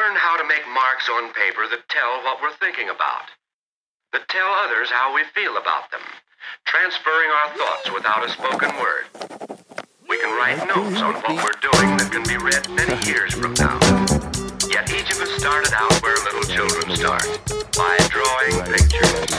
learn how to make marks on paper that tell what we're thinking about, that tell others how we feel about them, transferring our thoughts without a spoken word. We can write notes on what we're doing that can be read many years from now. Yet each of us started out where little children start, by drawing pictures.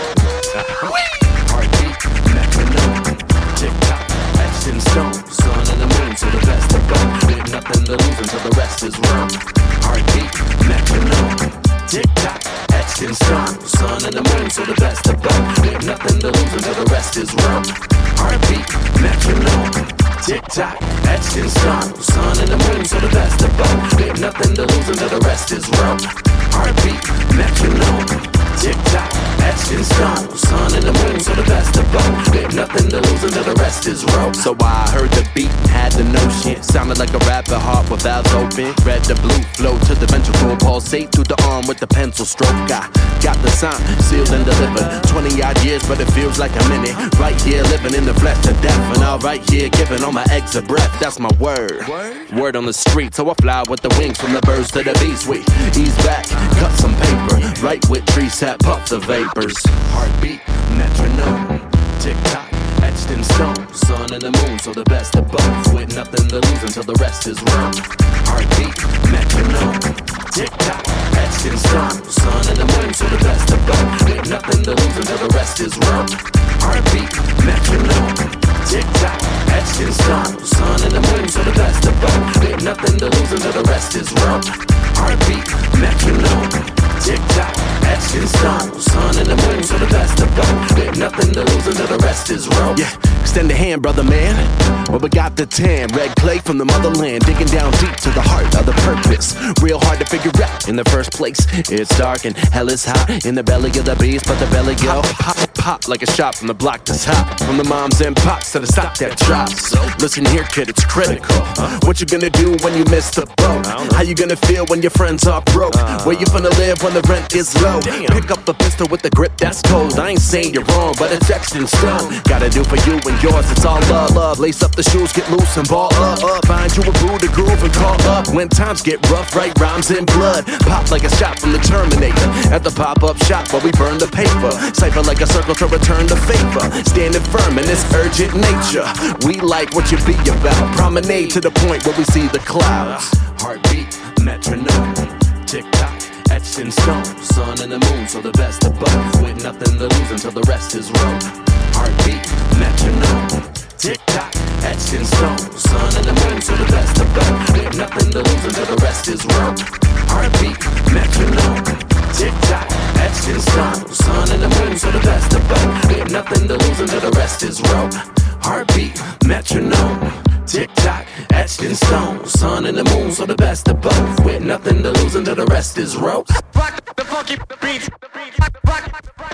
Heartbeat, metronome, tick-tock, etched in stone, sun and the moon, so the best of both. We have nothing to lose until the rest is wrong. Heartbeat, metronome, tick-tock, etched in stone, sun and the moon, so the best of both. We have nothing to lose until the rest is wrong. Heartbeat, metronome, tick-tock, etched in stone, sun and the moon, so the best of both. We have nothing to lose until the rest is wrong. Heartbeat, metronome, tick-tock, etched in stone, sun and the moon, so the best of both. We have nothing to lose until the rest is wrong. So I heard the beat and had the notion, sounded like a rapper heart with valves open. Red to blue, flow to the ventricle, pulsate through the arm with the pencil stroke. I got the sign, sealed and delivered. 20 odd years, but it feels like a minute. Right here, living in the flesh to death, and all right here, giving all my eggs a breath. That's my word. Word on the street, so I fly with the wings from the birds to the bees. We ease back, cut some paper, right with trees sap, puff the vapors. Heartbeat, metronome, tick-tock, etched in stone, sun and the moon, so the best of both. With nothing to lose until the rest is wrong. Heartbeat, metronome, tick-tock, etched in stone, sun and the moon, so the best of both. With nothing to lose until the rest is wrong. Heartbeat, metronome, tick-tock, etched in stone, sun and the moon, so the best of both. With nothing to lose until the rest is wrong. Heartbeat, metronome, tick-tock, etched in stone, sun and the moon, so the best of both. We have nothing to lose until the rest is wrong. Yeah, extend a hand, brother man. Well, we got the tan, red clay from the motherland, digging down deep to the heart of the purpose. Real hard to figure out in the first place. It's dark and hell is hot in the belly of the beast, but the belly go pop, pop like a shot from the block that's hot. From the moms and pops to the stock that drops. Listen here, kid, it's critical. What you gonna do when you miss the boat? How you gonna feel when your friends are broke? Where you gonna live when the rent is low? Pick up the pistol with the grip that's cold. I ain't saying you're wrong, but it's etched in stone. Gotta do for you and yours, it's all love, love. Lace up the shoes, get loose and ball up. Find you a boo to groove and call up. When times get rough, write rhymes in blood. Pop like a shot from the Terminator. At the pop-up shop where we burn the paper. Cipher like a circle to return the favor. Standing firm in this urgent nature. We like what you be about. Promenade to the point where we see the clouds. Heartbeat, metronome, tick-tock, etched in stone, sun and the moon, so the best of both. With nothing to lose until the rest is wrong. Heartbeat, metronome, tick-tock, etched in stone, sun and the moon, so the best of both. With nothing to lose until the rest is wrong. Heartbeat, metronome, tick-tock, etched in stone, sun and the moon, so the best of both. With nothing to lose until the rest is wrong. Heartbeat, metronome, tick-tock, etched in stone, sun and the moon, so the best of both. With nothing to lose until the rest is rope. Rock the funky beats. Rock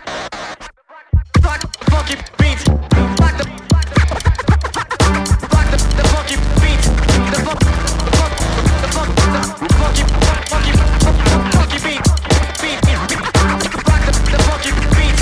the funky beats. Rock the funky beats. The funky beat. Rock the funky beats.